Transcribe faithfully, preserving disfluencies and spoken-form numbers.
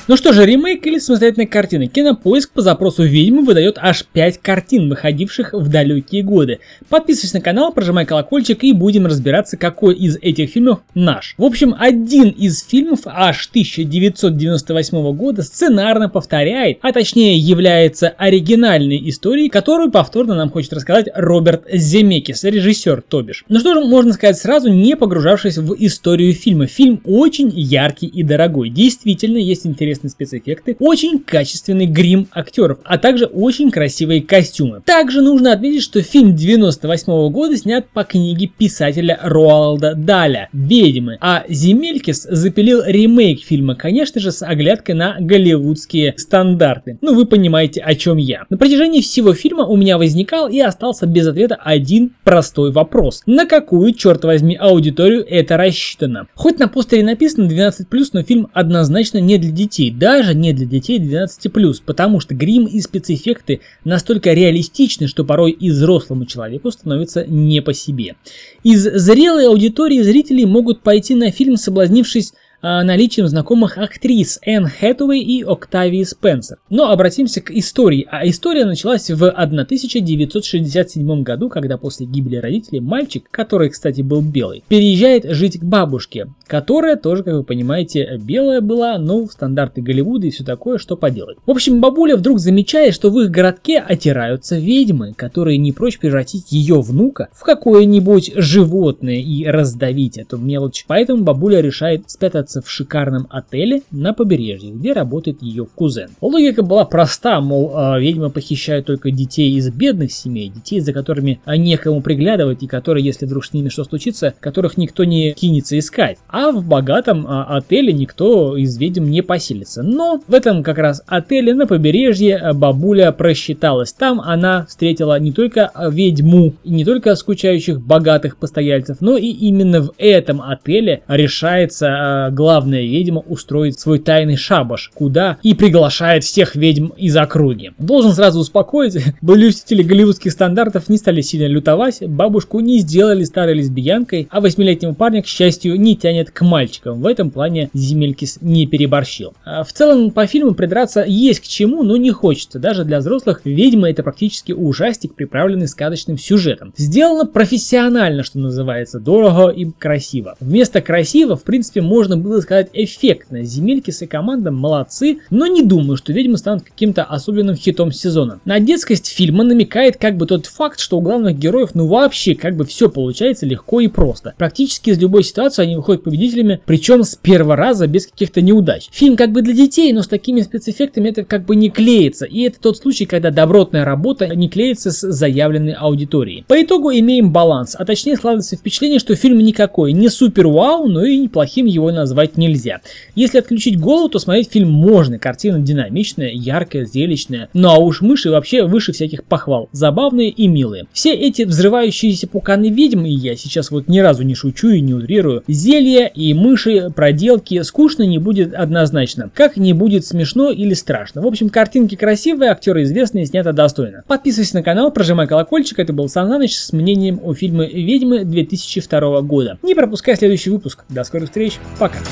Ну что же, ремейк или самостоятельная картина? Кинопоиск по запросу «Ведьмы» выдает аж пять картин, выходивших в далекие годы. Подписывайся на канал, прожимай колокольчик и будем разбираться, какой из этих фильмов наш. В общем, один из фильмов аж тысяча девятьсот девяносто восьмого года сценарно повторяет, а точнее является оригинальной историей, которую повторно нам хочет рассказать Роберт Земекис, режиссер, то бишь. Ну что же можно сказать сразу, не погружавшись в историю фильма. Фильм очень яркий и дорогой. Действительно, есть интересные спецэффекты, очень качественный грим актеров, а также очень красивые костюмы. Также нужно отметить, что фильм девяносто восьмого года снят по книге писателя Роалда Даля «Ведьмы», а Земекис запилил ремейк фильма, конечно же, с оглядкой на голливудские стандарты. Ну, вы понимаете, о чем я. На протяжении всего фильма у меня возникал и остался без ответа один простой вопрос. На какую, черт возьми, аудиторию это рассчитано? Хоть на постере написано двенадцать плюс, но фильм однозначно не для детей. Даже не для детей двенадцати плюс, потому что грим и спецэффекты настолько реалистичны, что порой и взрослому человеку становится не по себе. Из зрелой аудитории зрителей могут пойти на фильм, соблазнившись наличием знакомых актрис Энн Хэтэуэй и Октавии Спенсер. Но обратимся к истории. А история началась в тысяча девятьсот шестьдесят седьмом году, когда после гибели родителей мальчик, который, кстати, был белый, переезжает жить к бабушке, которая тоже, как вы понимаете, белая была, но в стандарты Голливуда и все такое, что поделать. В общем, бабуля вдруг замечает, что в их городке отираются ведьмы, которые не прочь превратить ее внука в какое-нибудь животное и раздавить эту мелочь. Поэтому бабуля решает спрятаться в шикарном отеле на побережье, где работает ее кузен. Логика была проста, мол, ведьмы похищают только детей из бедных семей, детей, за которыми некому приглядывать и которые, если вдруг с ними что случится, которых никто не кинется искать. А в богатом отеле никто из ведьм не поселится. Но в этом как раз отеле на побережье бабуля просчиталась. Там она встретила не только ведьму, и не только скучающих богатых постояльцев, но и именно в этом отеле решается главная ведьма устроить свой тайный шабаш, куда и приглашает всех ведьм из округи. Должен сразу успокоить, блюстители голливудских стандартов не стали сильно лютовать, бабушку не сделали старой лесбиянкой, а восьмилетнего парня, к счастью, не тянет к мальчикам. В этом плане Земекис не переборщил. В целом, по фильму придраться есть к чему, но не хочется. Даже для взрослых ведьма — это практически ужастик, приправленный сказочным сюжетом. Сделано профессионально, что называется, дорого и красиво. Вместо красиво, в принципе, можно было было сказать эффектно. Земекис и команда молодцы, но не думаю, что ведьмы станут каким-то особенным хитом сезона. На детскость фильма намекает как бы тот факт, что у главных героев ну вообще как бы все получается легко и просто. Практически из любой ситуации они выходят победителями, причем с первого раза без каких-то неудач. Фильм как бы для детей, но с такими спецэффектами это как бы не клеится. И это тот случай, когда добротная работа не клеится с заявленной аудиторией. По итогу имеем баланс, а точнее складывается впечатление, что фильм никакой, не супер вау, но и неплохим его назвать нельзя. Если отключить голову, то смотреть фильм можно. Картина динамичная, яркая, зрелищная. Ну а уж мыши вообще выше всяких похвал. Забавные и милые. Все эти взрывающиеся пуканы ведьм, и я сейчас вот ни разу не шучу и не утрирую, зелья и мыши, проделки, скучно не будет однозначно. Как не будет смешно или страшно. В общем, картинки красивые, актеры известные, снято достойно. Подписывайся на канал, прожимай колокольчик. Это был Сан Саныч с мнением о фильме «Ведьмы» две тысячи второго года. Не пропускай следующий выпуск. До скорых встреч. Пока.